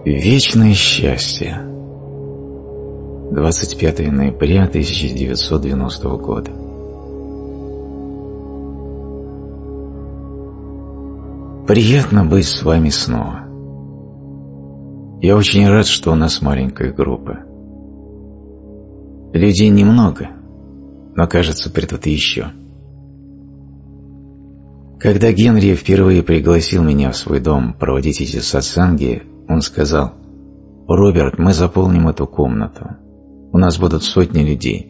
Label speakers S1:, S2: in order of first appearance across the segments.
S1: Вечное счастье. 25 ноября 1990 года. Приятно быть с вами снова. Я очень рад, что у нас маленькая группа. Людей немного, но, кажется, придут еще. Когда Генри впервые пригласил меня в свой дом проводить эти сатсанги, он сказал: «Роберт, мы заполним эту комнату. У нас будут сотни людей».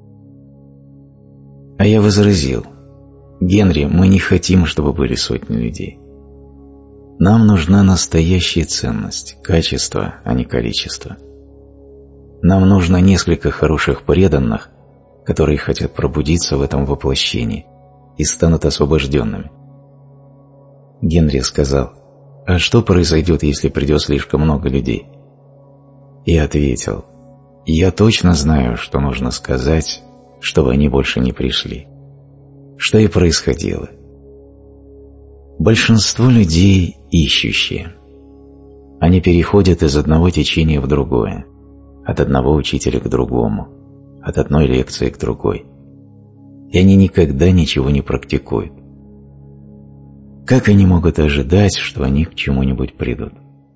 S1: А я возразил: «Генри, мы не хотим, чтобы были сотни людей. Нам нужна настоящая ценность, качество, а не количество. Нам нужно несколько хороших преданных, которые хотят пробудиться в этом воплощении и станут освобожденными». Генри сказал: «А что произойдет, если придет слишком много людей?» Я ответил: «Я точно знаю, что нужно сказать, чтобы они больше не пришли». Что и происходило. Большинство людей ищущие. Они переходят из одного течения в другое, от одного учителя к другому, от одной лекции к другой. И они никогда ничего не практикуют. Как они могут ожидать, что они к чему-нибудь придут?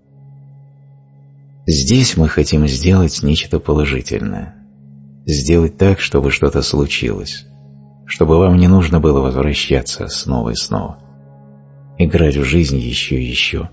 S1: Здесь мы хотим сделать нечто положительное. Сделать так, чтобы что-то случилось, чтобы вам не нужно было возвращаться снова и снова, играть в жизнь еще и еще.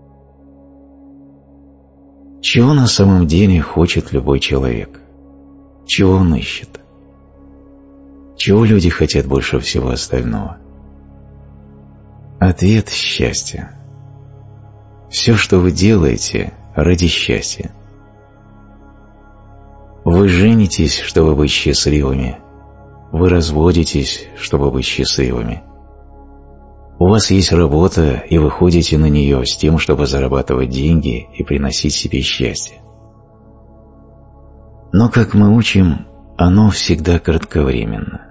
S1: Чего на самом деле хочет любой человек? Чего он ищет? Чего люди хотят больше всего остального? Ответ – счастье. Все, что вы делаете, ради счастья. Вы женитесь, чтобы быть счастливыми. Вы разводитесь, чтобы быть счастливыми. У вас есть работа, и вы ходите на нее с тем, чтобы зарабатывать деньги и приносить себе счастье. Но, как мы учим, оно всегда кратковременно.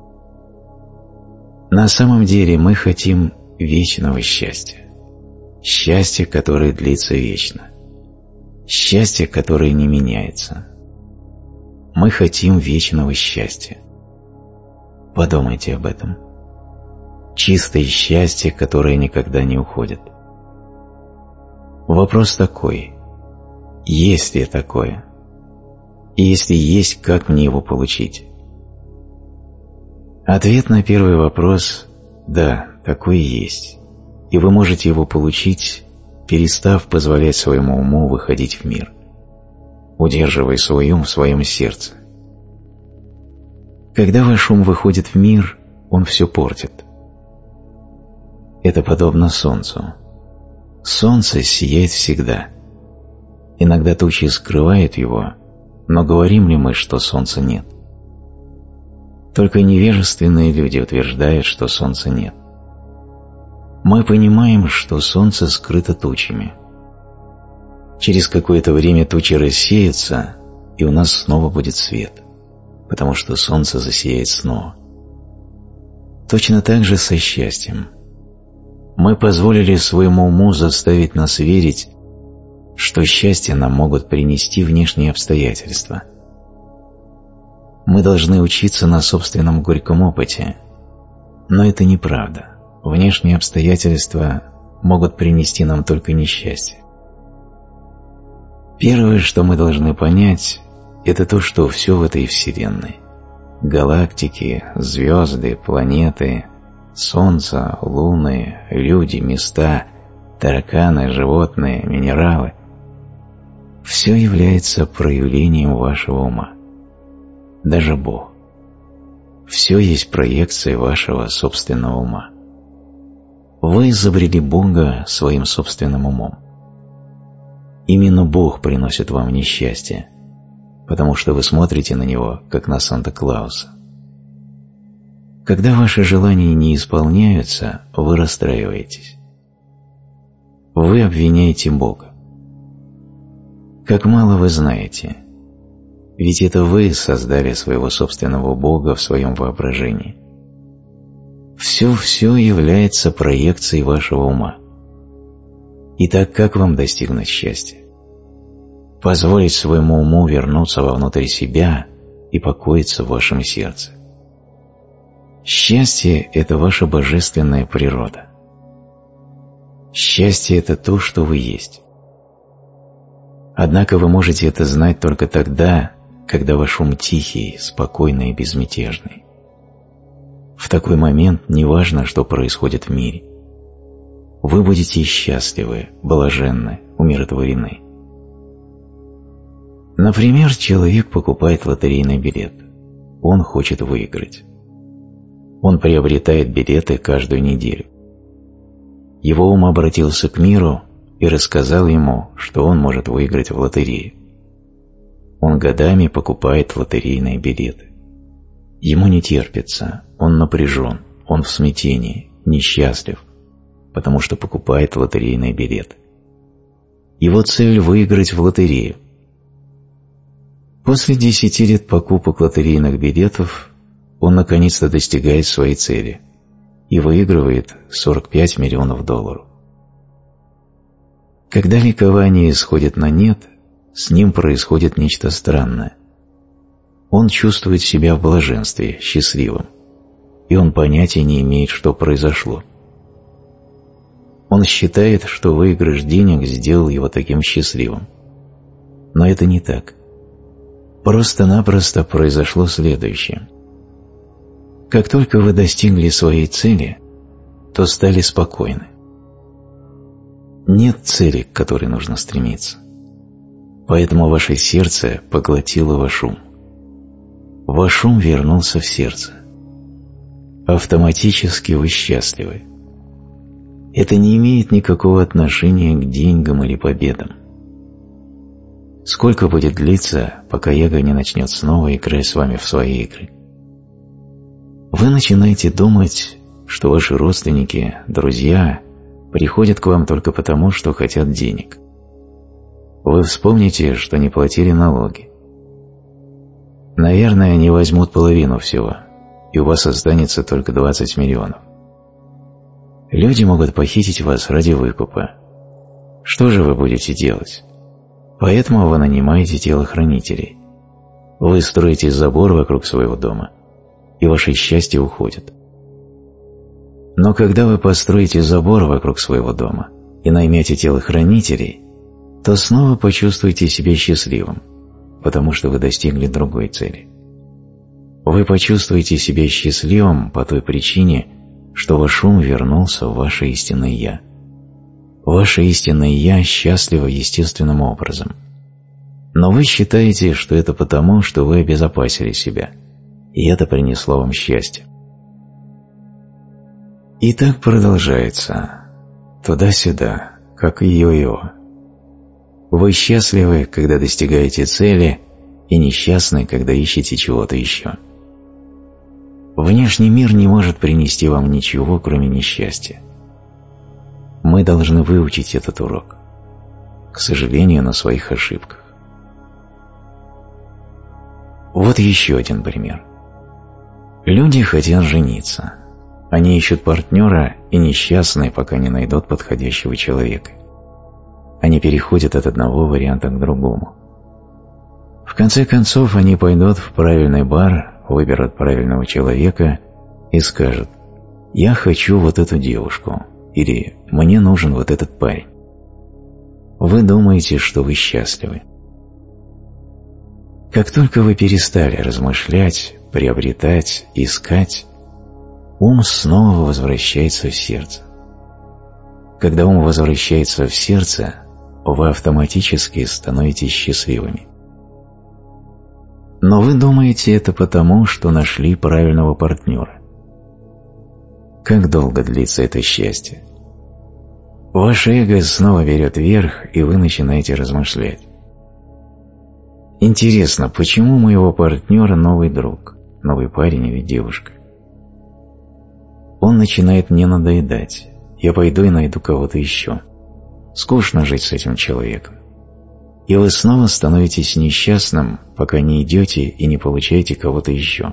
S1: На самом деле мы хотим вечного счастья. Счастье, которое длится вечно. Счастье, которое не меняется. Мы хотим вечного счастья. Подумайте об этом. Чистое счастье, которое никогда не уходит. Вопрос такой: есть ли такое? И если есть, как мне его получить? Ответ на первый вопрос – да, такое есть. И вы можете его получить, перестав позволять своему уму выходить в мир, удерживая свой ум в своем сердце. Когда ваш ум выходит в мир, он все портит. Это подобно солнцу. Солнце сияет всегда. Иногда тучи скрывают его, но говорим ли мы, что солнца нет? Только невежественные люди утверждают, что солнца нет. Мы понимаем, что солнце скрыто тучами. Через какое-то время тучи рассеются, и у нас снова будет свет, потому что солнце засияет снова. Точно так же со счастьем. Мы позволили своему уму заставить нас верить, что счастье нам могут принести внешние обстоятельства. Мы должны учиться на собственном горьком опыте, но это неправда. Внешние обстоятельства могут принести нам только несчастье. Первое, что мы должны понять, это то, что все в этой Вселенной – галактики, звезды, планеты, Солнце, луны, люди, места, тараканы, животные, минералы – все является проявлением вашего ума. Даже Бог. Все есть проекция вашего собственного ума. Вы изобрели Бога своим собственным умом. Именно Бог приносит вам несчастье, потому что вы смотрите на Него, как на Санта-Клауса. Когда ваши желания не исполняются, вы расстраиваетесь. Вы обвиняете Бога. Как мало вы знаете, ведь это вы создали своего собственного Бога в своем воображении. Все является проекцией вашего ума. Итак, как вам достигнуть счастья? позволить своему уму вернуться вовнутрь себя и покоиться в вашем сердце. Счастье – это ваша божественная природа. Счастье – это то, что вы есть. Однако вы можете это знать только тогда, когда ваш ум тихий, спокойный и безмятежный. В такой момент неважно, что происходит в мире. Вы будете счастливы, блаженны, умиротворены. Например, человек покупает лотерейный билет. Он хочет выиграть. Он приобретает билеты каждую неделю. Его ум обратился к миру и рассказал ему, что он может выиграть в лотерее. Он годами покупает лотерейные билеты. Ему не терпится, он напряжен, он в смятении, несчастлив, потому что покупает лотерейные билеты. Его цель – выиграть в лотерею. После 10 лет покупок лотерейных билетов он наконец-то достигает своей цели и выигрывает $45 миллионов. Когда ликование исходит на нет, с ним происходит нечто странное. Он чувствует себя в блаженстве, счастливым, и он понятия не имеет, что произошло. Он считает, что выигрыш денег сделал его таким счастливым. Но это не так. Просто-напросто произошло следующее. Как только вы достигли своей цели, то стали спокойны. Нет цели, к которой нужно стремиться. Поэтому ваше сердце поглотило ваш ум. Ваш ум вернулся в сердце. Автоматически вы счастливы. Это не имеет никакого отношения к деньгам или победам. Сколько будет длиться, пока эго не начнет снова играть с вами в свои игры? Вы начинаете думать, что ваши родственники, друзья приходят к вам только потому, что хотят денег. Вы вспомните, что не платили налоги. Наверное, они возьмут половину всего, и у вас останется только 20 миллионов. Люди могут похитить вас ради выкупа. Что же вы будете делать? Поэтому вы нанимаете телохранителей. Вы строите забор вокруг своего дома, и ваше счастье уходит. Но когда вы построите забор вокруг своего дома и наймете телохранителей, то снова почувствуете себя счастливым, потому что вы достигли другой цели. Вы почувствуете себя счастливым по той причине, что ваш ум вернулся в ваше истинное «Я». Ваше истинное «Я» счастливо естественным образом. Но вы считаете, что это потому, что вы обезопасили себя, и это принесло вам счастье. И так продолжается, туда-сюда, как йо-йо. Вы счастливы, когда достигаете цели, и несчастны, когда ищете чего-то еще. Внешний мир не может принести вам ничего, кроме несчастья. Мы должны выучить этот урок, к сожалению, на своих ошибках. Вот еще один пример. Люди хотят жениться. Они ищут партнера и несчастны, пока не найдут подходящего человека. Они переходят от одного варианта к другому. В конце концов, они пойдут в правильный бар, выберут правильного человека и скажут: «Я хочу вот эту девушку» или «Мне нужен вот этот парень». Вы думаете, что вы счастливы. Как только вы перестали размышлять, приобретать, искать, ум снова возвращается в сердце. Когда ум возвращается в сердце, вы автоматически становитесь счастливыми. Но вы думаете это потому, что нашли правильного партнера. Как долго длится это счастье? Ваше эго снова берет верх, и вы начинаете размышлять. Интересно, почему у моего партнера новый друг, новый парень или девушка? Он начинает мне надоедать. Я пойду и найду кого-то еще. Скучно жить с этим человеком. И вы снова становитесь несчастным, пока не идете и не получаете кого-то еще.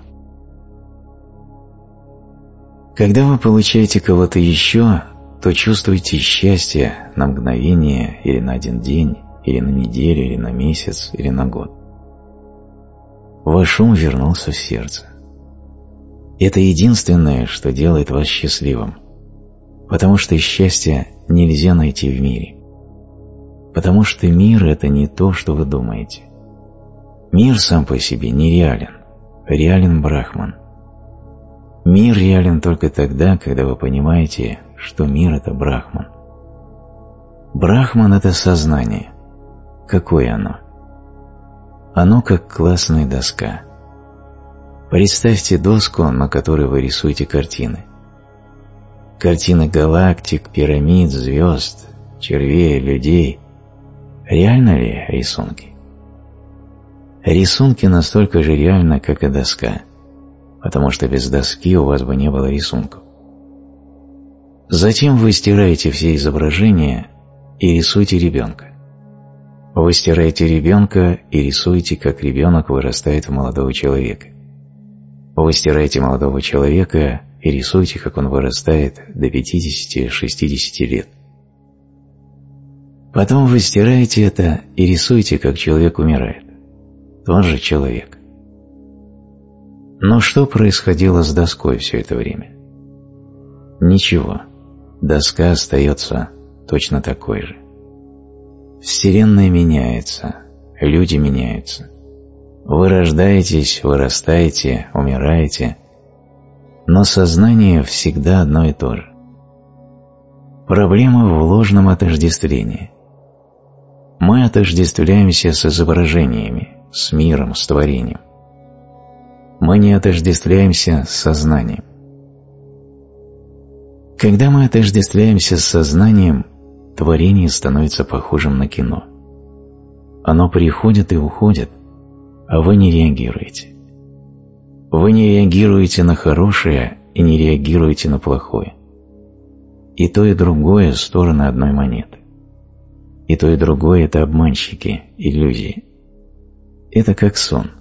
S1: Когда вы получаете кого-то еще, то чувствуете счастье на мгновение или на один день или на неделю, или на месяц, или на год. Ваш ум вернулся в сердце. Это единственное, что делает вас счастливым, потому что счастье нельзя найти в мире. Потому что мир – это не то, что вы думаете. Мир сам по себе нереален, реален Брахман. Мир реален только тогда, когда вы понимаете, что мир – это Брахман. Брахман – это сознание. Какое оно? Оно как классная доска. Представьте доску, на которой вы рисуете картины. Картины галактик, пирамид, звезд, червей, людей. Реально ли рисунки? Рисунки настолько же реальны, как и доска, потому что без доски у вас бы не было рисунков. Затем вы стираете все изображения и рисуете ребенка. Вы стираете ребенка и рисуете, как ребенок вырастает в молодого человека. Вы стираете молодого человека и рисуете, как он вырастает до 50-60 лет. Потом вы стираете это и рисуете, как человек умирает. Тот же человек. Но что происходило с доской все это время? Ничего. Доска остается точно такой же. Вселенная меняется, люди меняются. Вы рождаетесь, вырастаете, умираете, но сознание всегда одно и то же. Проблема в ложном отождествлении. Мы отождествляемся с изображениями, с миром, с творением. Мы не отождествляемся с сознанием. Когда мы отождествляемся с сознанием, творение становится похожим на кино. Оно приходит и уходит, а вы не реагируете. Вы не реагируете на хорошее и не реагируете на плохое. И то, и другое – стороны одной монеты. И то, и другое – это обманщики, иллюзии. Это как сон.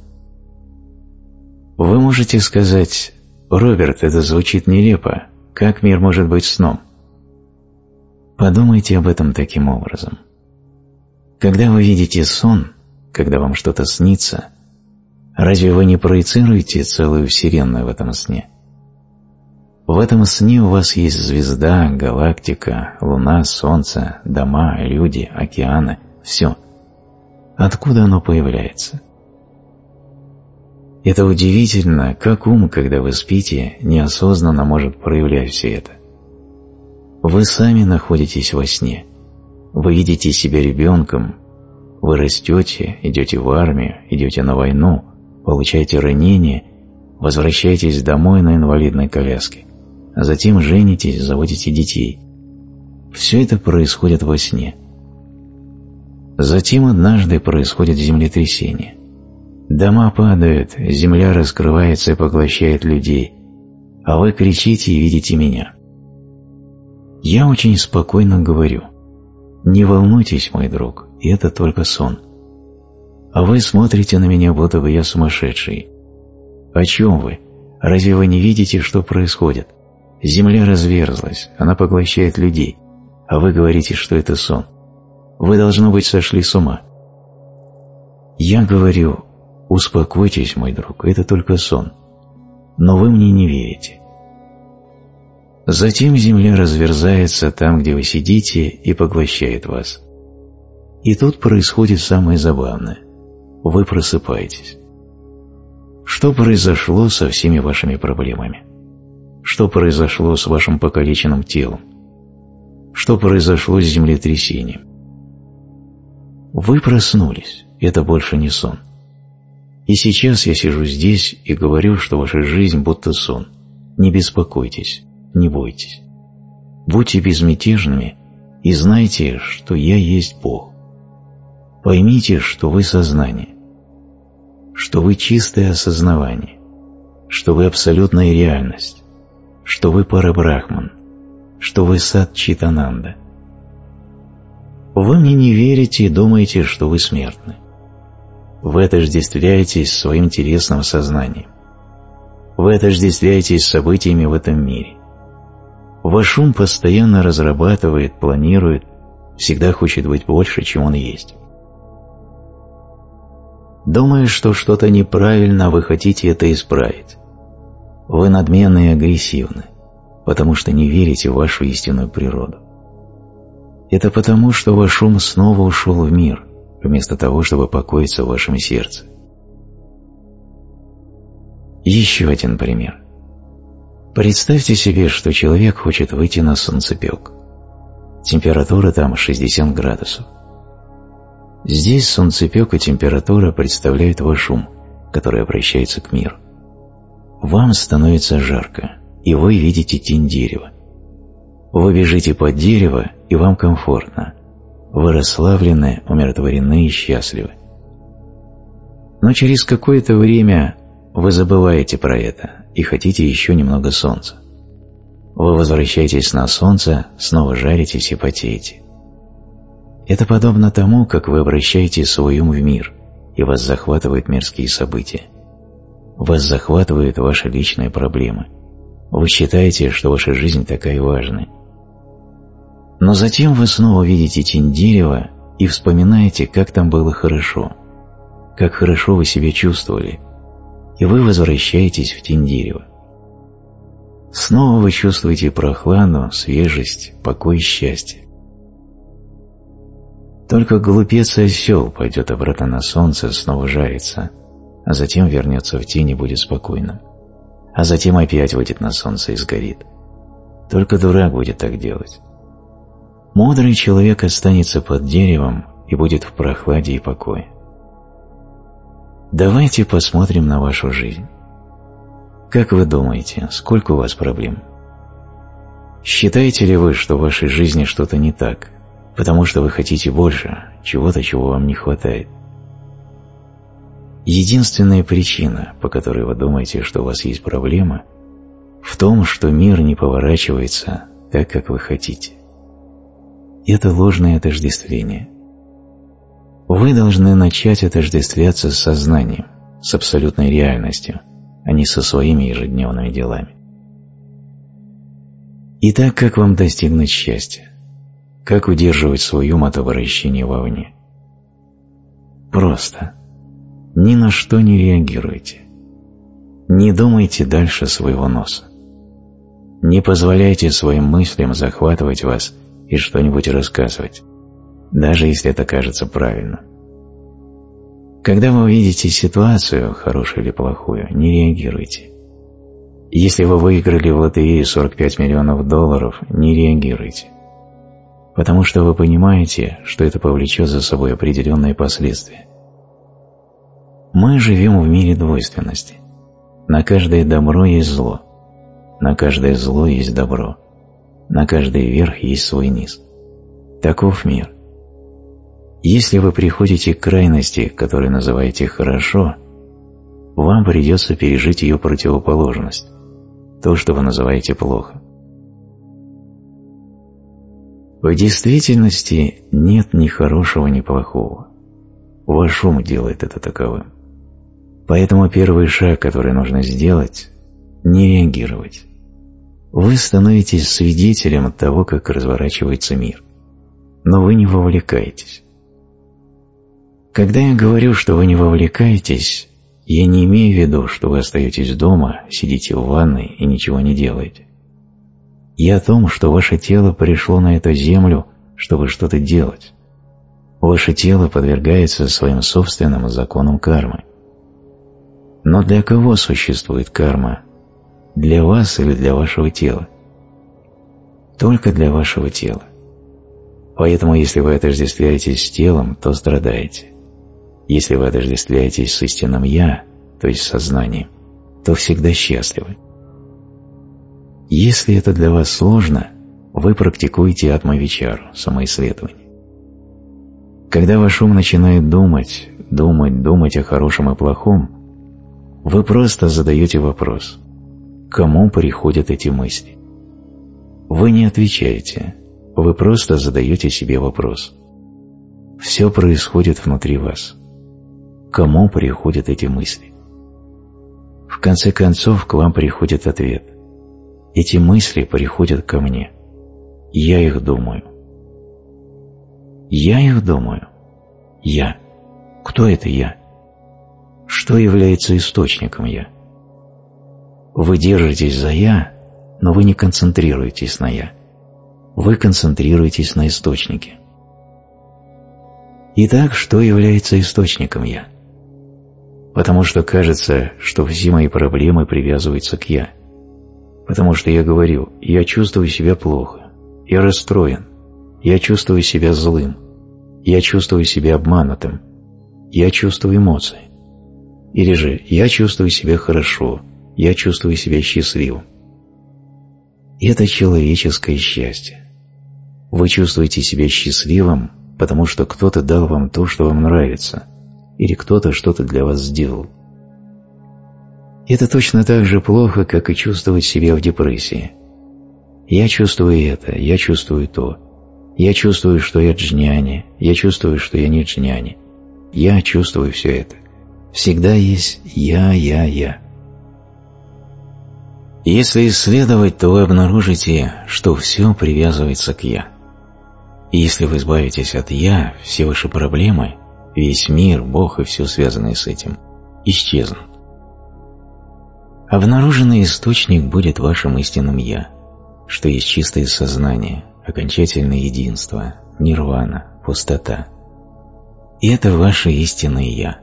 S1: Вы можете сказать: «Роберт, это звучит нелепо. Как мир может быть сном?» Подумайте об этом таким образом. Когда вы видите сон, когда вам что-то снится, разве вы не проецируете целую вселенную в этом сне? В этом сне у вас есть звезда, галактика, луна, солнце, дома, люди, океаны, все. Откуда оно появляется? Это удивительно, как ум, когда вы спите, неосознанно может проявлять все это. Вы сами находитесь во сне. Вы видите себя ребенком. Вы растете, идете в армию, идете на войну, получаете ранение, возвращаетесь домой на инвалидной коляске, а затем женитесь, заводите детей. Все это происходит во сне. Затем однажды происходит землетрясение. Дома падают, земля раскрывается и поглощает людей, а вы кричите и видите меня. Я очень спокойно говорю: «Не волнуйтесь, мой друг, это только сон». А вы смотрите на меня, будто бы я сумасшедший. О чем вы? Разве вы не видите, что происходит? Земля разверзлась, она поглощает людей, а вы говорите, что это сон. Вы, должно быть, сошли с ума. Я говорю: «Успокойтесь, мой друг, это только сон». Но вы мне не верите. Затем земля разверзается там, где вы сидите, и поглощает вас. И тут происходит самое забавное. Вы просыпаетесь. Что произошло со всеми вашими проблемами? Что произошло с вашим покалеченным телом? Что произошло с землетрясением? Вы проснулись, это больше не сон. И сейчас я сижу здесь и говорю, что ваша жизнь будто сон. Не беспокойтесь, не бойтесь. Будьте безмятежными и знайте, что я есть Бог. Поймите, что вы сознание, что вы чистое осознавание, что вы абсолютная реальность, что вы Парабрахман, что вы Сат Читананда. Вы мне не верите и думаете, что вы смертны. Вы отождествляетесь своим телесным сознанием. Вы отождествляетесь с событиями в этом мире. Ваш ум постоянно разрабатывает, планирует, всегда хочет быть больше, чем он есть. Думая, что что-то неправильно, вы хотите это исправить. Вы надменны и агрессивны, потому что не верите в вашу истинную природу. Это потому, что ваш ум снова ушел в мир, вместо того, чтобы покоиться в вашем сердце. Еще один пример. Представьте себе, что человек хочет выйти на солнцепек. Температура там 60 градусов. Здесь солнцепек и температура представляют ваш ум, который обращается к миру. Вам становится жарко, и вы видите тень дерева. Вы бежите под дерево, и вам комфортно. Вы расслаблены, умиротворены и счастливы. Но через какое-то время вы забываете про это и хотите еще немного солнца. Вы возвращаетесь на солнце, снова жаритесь и потеете. Это подобно тому, как вы обращаете свой ум в мир, и вас захватывают мирские события. Вас захватывают ваши личные проблемы. Вы считаете, что ваша жизнь такая важная. Но затем вы снова видите тень дерева и вспоминаете, как там было хорошо, как хорошо вы себя чувствовали, и вы возвращаетесь в тень дерева. Снова вы чувствуете прохладу, свежесть, покой и счастье. Только глупец и осел пойдет обратно на солнце, снова жарится, а затем вернется в тень и будет спокойным, а затем опять выйдет на солнце и сгорит. Только дурак будет так делать. Мудрый человек останется под деревом и будет в прохладе и покое. Давайте посмотрим на вашу жизнь. Как вы думаете, сколько у вас проблем? Считаете ли вы, что в вашей жизни что-то не так, потому что вы хотите больше, чего-то, чего вам не хватает? Единственная причина, по которой вы думаете, что у вас есть проблема, в том, что мир не поворачивается так, как вы хотите. Это ложное отождествление. Вы должны начать отождествляться с сознанием, с абсолютной реальностью, а не со своими ежедневными делами. Итак, как вам достигнуть счастья? Как удерживать свой ум от обращения вовне? Просто. Ни на что не реагируйте. Не думайте дальше своего носа. Не позволяйте своим мыслям захватывать вас и что-нибудь рассказывать, даже если это кажется правильным. Когда вы увидите ситуацию, хорошую или плохую, не реагируйте. Если вы выиграли в лотерею 45 миллионов долларов, не реагируйте. Потому что вы понимаете, что это повлечет за собой определенные последствия. Мы живем в мире двойственности. На каждое добро есть зло. На каждое зло есть добро. На каждый верх есть свой низ. Таков мир. Если вы приходите к крайности, которую называете «хорошо», вам придется пережить ее противоположность, то, что вы называете «плохо». В действительности нет ни хорошего, ни плохого. Ваш ум делает это таковым. Поэтому первый шаг, который нужно сделать – не реагировать. Вы становитесь свидетелем того, как разворачивается мир, но вы не вовлекаетесь. Когда я говорю, что вы не вовлекаетесь, я не имею в виду, что вы остаетесь дома, сидите в ванной и ничего не делаете. Я о том, что ваше тело пришло на эту землю, чтобы что-то делать. Ваше тело подвергается своим собственным законам кармы. Но для кого существует карма? Для вас или для вашего тела? Только для вашего тела. Поэтому, если вы отождествляетесь с телом, то страдаете. Если вы отождествляетесь с истинным «я», то есть сознанием, то всегда счастливы. Если это для вас сложно, вы практикуете атма-вичару, самоисследование. Когда ваш ум начинает думать о хорошем и плохом, вы просто задаете вопрос: кому приходят эти мысли? Вы не отвечаете, вы просто задаете себе вопрос. Все происходит внутри вас. Кому приходят эти мысли? В конце концов, к вам приходит ответ. Эти мысли приходят ко мне. Я их думаю. Я их думаю. Я. Кто это я? что является источником «я». Вы держитесь за «я», но вы не концентрируетесь на «я». Вы концентрируетесь на источнике. Итак, что является источником «я»? Потому что кажется, что все мои проблемы привязываются к «я». Потому что я говорю: я чувствую себя плохо, я расстроен, я чувствую себя злым, я чувствую себя обманутым, я чувствую эмоции. Или же я чувствую себя хорошо, я чувствую себя счастливым. Это человеческое счастье. Вы чувствуете себя счастливым, потому что кто-то дал вам то, что вам нравится, или кто-то что-то для вас сделал. Это точно так же плохо, как и чувствовать себя в депрессии. Я чувствую это, я чувствую то. Я чувствую, что я джняни, я чувствую, что я не джняни. Я чувствую все это. Всегда есть я. Если исследовать, то вы обнаружите, что все привязывается к «я». И если вы избавитесь от «я», все ваши проблемы, весь мир, Бог и все связанное с этим, исчезнут. Обнаруженный источник будет вашим истинным «я», что есть чистое сознание, окончательное единство, нирвана, пустота. И это ваше истинное «я».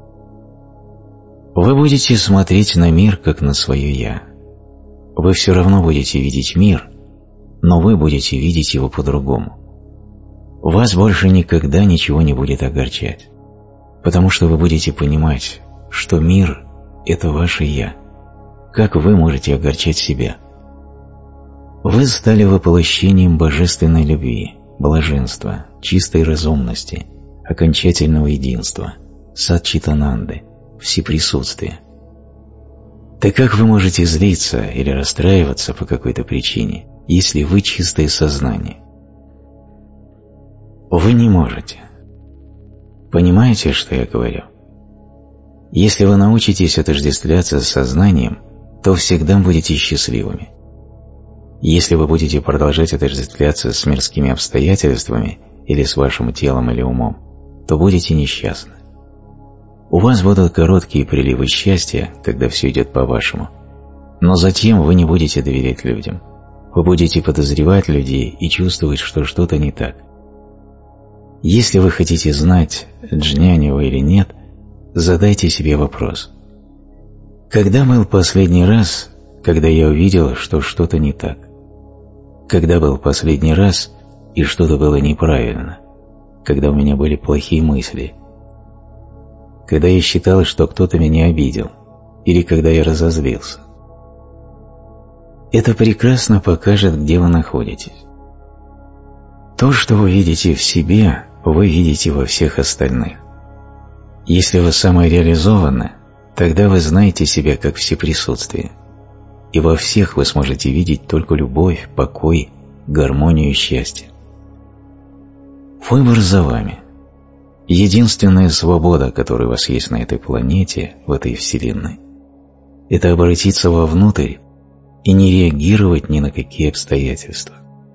S1: Вы будете смотреть на мир, как на свое «я». Вы все равно будете видеть мир, но вы будете видеть его по-другому. Вас больше никогда ничего не будет огорчать, потому что вы будете понимать, что мир – это ваше «я». Как вы можете огорчать себя? Вы стали воплощением божественной любви, блаженства, чистой разумности, окончательного единства, садчитананды, всеприсутствия. Так как вы можете злиться или расстраиваться по какой-то причине, если вы чистое сознание? Вы не можете. Понимаете, что я говорю? Если вы научитесь отождествляться с сознанием, то всегда будете счастливыми. Если вы будете продолжать отождествляться с мирскими обстоятельствами или с вашим телом или умом, то будете несчастны. У вас будут короткие приливы счастья, когда все идет по-вашему, но затем вы не будете доверять людям. Вы будете подозревать людей и чувствовать, что что-то не так. Если вы хотите знать, джняни вы или нет, задайте себе вопрос: когда был последний раз, когда я увидел, что что-то не так? Когда был последний раз, и что-то было неправильно? Когда у меня были плохие мысли? Когда я считал, что кто-то меня обидел? Или когда я разозлился? Это прекрасно покажет, где вы находитесь. То, что вы видите в себе, вы видите во всех остальных. Если вы самореализованы, тогда вы знаете себя как всеприсутствие, и во всех вы сможете видеть только любовь, покой, гармонию и счастье. Выбор за вами. Единственная свобода, которая у вас есть на этой планете, в этой вселенной, это обратиться вовнутрь и не реагировать ни на какие обстоятельства.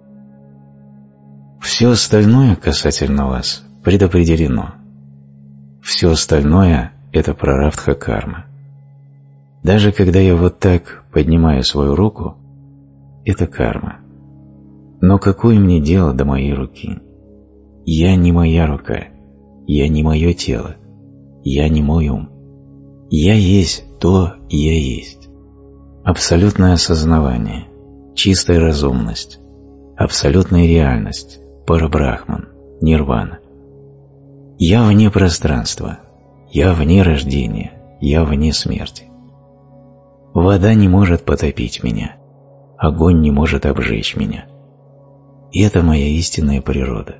S1: Все остальное касательно вас предопределено. Все остальное – это прарабдха карма. Даже когда я вот так поднимаю свою руку, это карма. Но какое мне дело до моей руки? Я не моя рука, я не мое тело, я не мой ум. Я есть то, я есть. Абсолютное осознавание, чистая разумность, абсолютная реальность, парабрахман, нирвана. Я вне пространства, я вне рождения, я вне смерти. Вода не может потопить меня, огонь не может обжечь меня. И это моя истинная природа.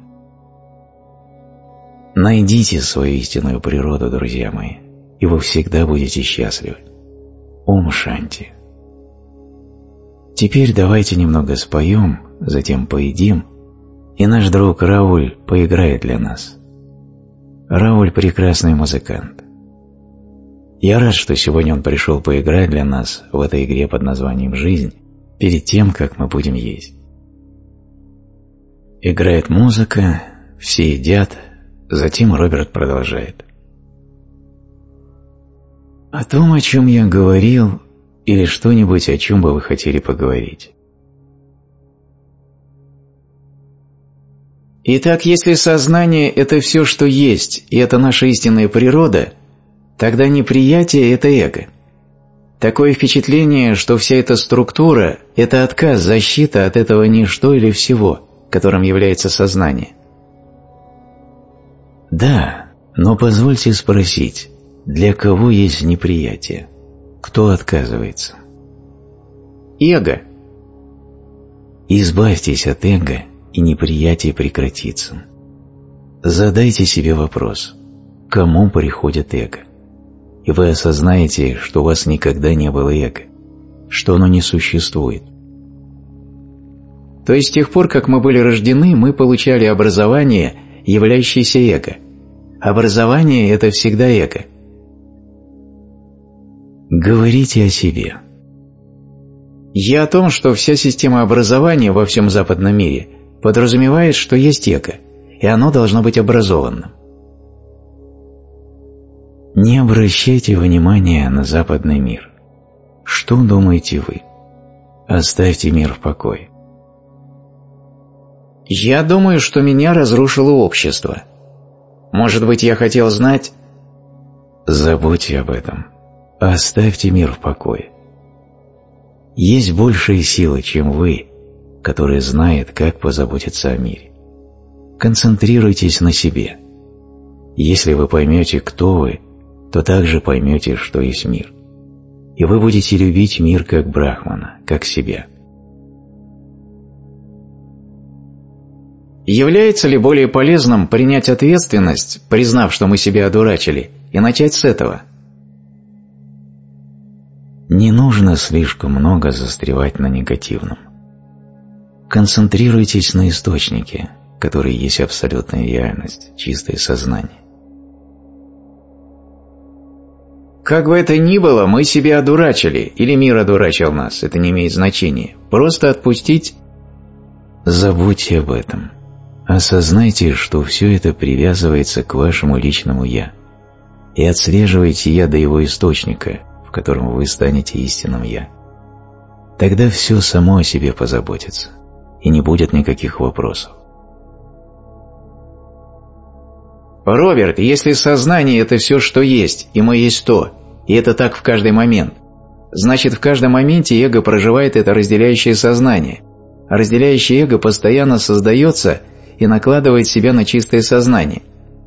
S1: Найдите свою истинную природу, друзья мои, и вы всегда будете счастливы. Ом Шанти. Теперь давайте немного споем, затем поедим, и наш друг Рауль поиграет для нас. Рауль – прекрасный музыкант. Я рад, что сегодня он пришел поиграть для нас в этой игре под названием «Жизнь» перед тем, как мы будем есть. Играет музыка, все едят, затем Роберт продолжает. О том, о чем я говорил, или что-нибудь, о чем бы вы хотели поговорить?
S2: Итак, если сознание – это все, что есть, и это наша истинная природа, тогда неприятие – это эго. Такое впечатление, что вся эта структура – это отказ, защита от этого ничто или всего, которым является сознание.
S1: Да, но позвольте спросить, для кого есть неприятие? Кто отказывается?
S2: Эго.
S1: Избавьтесь от эго, и неприятие прекратится. Задайте себе вопрос, кому приходит эго? И вы осознаете, что у вас никогда не было эго, что оно не существует.
S2: То есть с тех пор, как мы были рождены, мы получали образование, являющееся эго. Образование – это всегда эго.
S1: Говорите о себе.
S2: Я о том, что вся система образования во всем западном мире подразумевает, что есть эго, и оно должно быть образованным.
S1: Не обращайте внимания на западный мир. Что думаете вы? Оставьте мир в покое.
S2: Я думаю, что меня разрушило общество. Может быть, я хотел знать...
S1: Забудьте об этом. Оставьте мир в покое. Есть большая сила, чем вы, которая знает, как позаботиться о мире. Концентрируйтесь на себе. Если вы поймете, кто вы, то также поймете, что есть мир. И вы будете любить мир как Брахмана, как себя.
S2: Является ли более полезным принять ответственность, признав, что мы себя одурачили, и начать с этого?
S1: Не нужно слишком много застревать на негативном. Концентрируйтесь на источнике, который есть абсолютная реальность, чистое сознание.
S2: Как бы это ни было, мы себя одурачили, или мир одурачил нас, это не имеет значения. Просто отпустить...
S1: Забудьте об этом. Осознайте, что все это привязывается к вашему личному «я», и отслеживайте «я» до его источника, в котором вы станете истинным «я». Тогда все само о себе позаботится, и не будет никаких вопросов.
S2: Роберт, если сознание – это все, что есть, и мы есть то, и это так в каждый момент, значит, в каждом моменте эго проживает это разделяющее сознание, а разделяющее эго постоянно создается и накладывает себя на чистое сознание.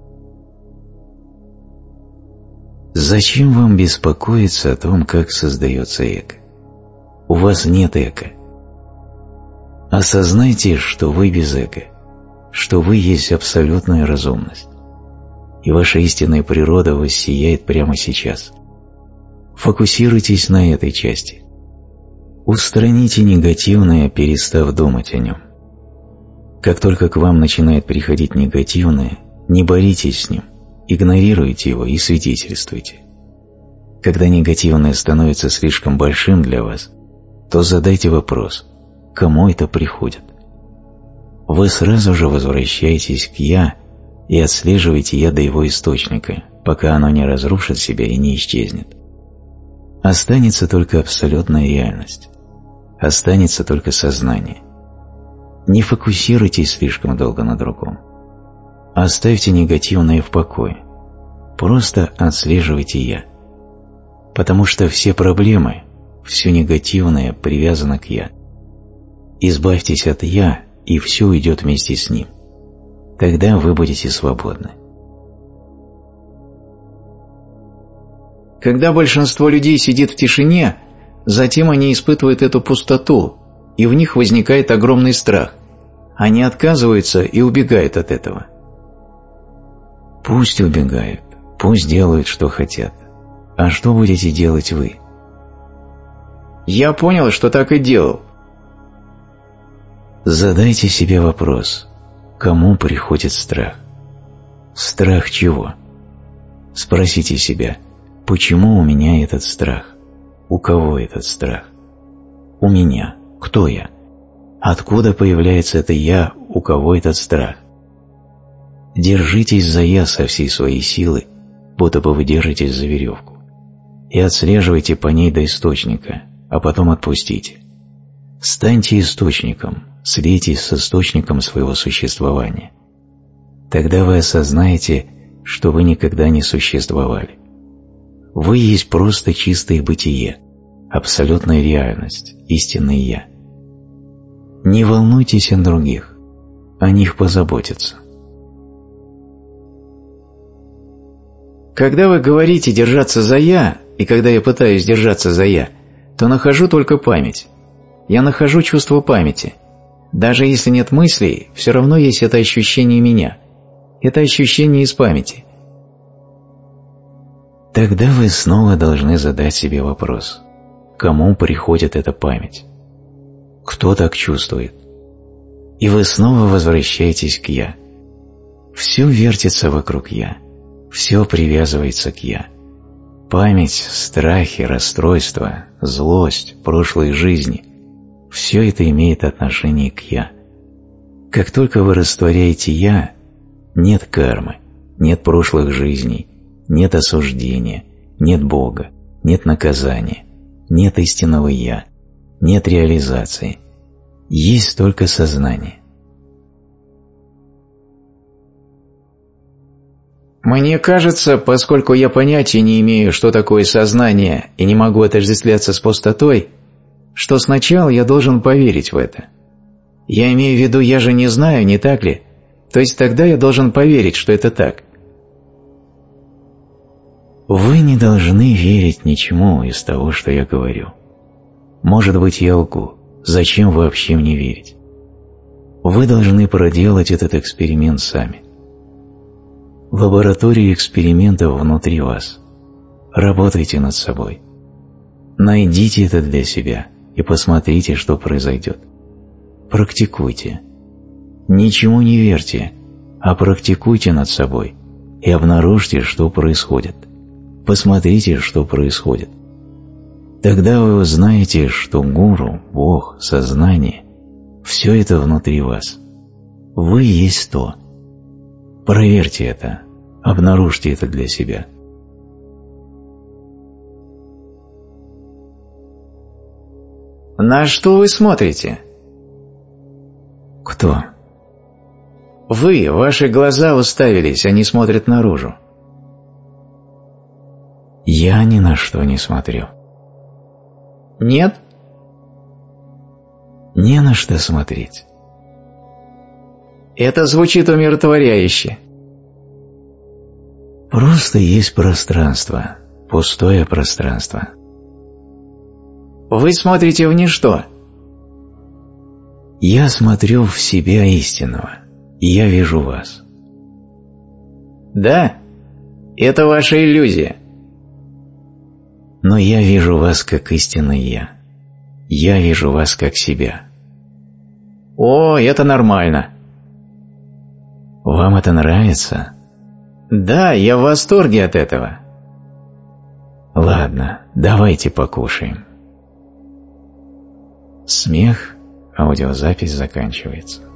S1: Зачем вам беспокоиться о том, как создается эго? У вас нет эго. Осознайте, что вы без эго, что вы есть абсолютная разумность, и ваша истинная природа воссияет прямо сейчас. Фокусируйтесь на этой части. Устраните негативное, перестав думать о нем. Как только к вам начинает приходить негативное, не боритесь с ним, игнорируйте его и свидетельствуйте. Когда негативное становится слишком большим для вас, то задайте вопрос, кому это приходит. Вы сразу же возвращаетесь к «я» и отслеживаете «я» до его источника, пока оно не разрушит себя и не исчезнет. Останется только абсолютная реальность. Останется только сознание. Не фокусируйтесь слишком долго на другом. Оставьте негативное в покое. Просто отслеживайте «я». Потому что все проблемы, все негативное привязано к «я». Избавьтесь от «я», и все уйдет вместе с ним. Тогда вы будете свободны.
S2: Когда большинство людей сидит в тишине, затем они испытывают эту пустоту, и в них возникает огромный страх. Они отказываются и убегают от этого.
S1: Пусть убегают, пусть делают, что хотят. А что будете делать вы?
S2: Я понял, что так и делал.
S1: Задайте себе вопрос, кому приходит страх? Страх чего? Спросите себя, почему у меня этот страх? У кого этот страх? У меня. Кто я? Откуда появляется это «я», у кого этот страх? Держитесь за «я» со всей своей силы, будто бы вы держитесь за веревку. и отслеживайте по ней до источника, а потом отпустите. Станьте источником, слейтесь с источником своего существования. Тогда вы осознаете, что вы никогда не существовали. Вы есть просто чистое бытие, абсолютная реальность, истинное «Я». Не волнуйтесь о других, о них позаботиться.
S2: Когда вы говорите «держаться за «я», и когда я пытаюсь держаться за «я», то нахожу только память. Я нахожу чувство памяти. Даже если нет мыслей, все равно есть это ощущение меня. Это ощущение из памяти.
S1: Тогда вы снова должны задать себе вопрос: кому приходит эта память? Кто так чувствует? И вы снова возвращаетесь к «я». Все вертится вокруг «я». Все привязывается к «я». Память, страхи, расстройства, злость, прошлые жизни – все это имеет отношение к «я». Как только вы растворяете «я», нет кармы, нет прошлых жизней, нет осуждения, нет Бога, нет наказания, нет истинного «я», нет реализации. Есть только сознание.
S2: Мне кажется, поскольку я понятия не имею, что такое сознание, и не могу отождествляться с пустотой, что сначала я должен поверить в это. Я имею в виду, я же не знаю, не так ли? То есть тогда я должен поверить, что это так.
S1: Вы не должны верить ничему из того, что я говорю. Может быть, я лгу. Зачем вообще мне верить? Вы должны проделать этот эксперимент сами. Лаборатория экспериментов внутри вас. Работайте над собой. Найдите это для себя и посмотрите, что произойдет. Практикуйте. Ничему не верьте, а практикуйте над собой и обнаружьте, что происходит. Посмотрите, что происходит. Тогда вы узнаете, что гуру, Бог, сознание – все это внутри вас. Вы есть то. Проверьте это, обнаружьте это для себя.
S2: На что вы смотрите?
S1: Кто?
S2: Вы, ваши глаза уставились, они смотрят наружу.
S1: Я ни на что не смотрю.
S2: Нет?
S1: Не на что смотреть.
S2: Это звучит умиротворяюще.
S1: Просто есть пространство, пустое пространство.
S2: Вы смотрите в ничто.
S1: Я смотрю в себя истинного, и я вижу вас.
S2: Да, это ваша иллюзия.
S1: Но я вижу вас как истинный я. Я вижу вас как себя.
S2: О, это нормально.
S1: Вам это нравится?
S2: Да, я в восторге от этого.
S1: Ладно, давайте покушаем. Смех, аудиозапись заканчивается.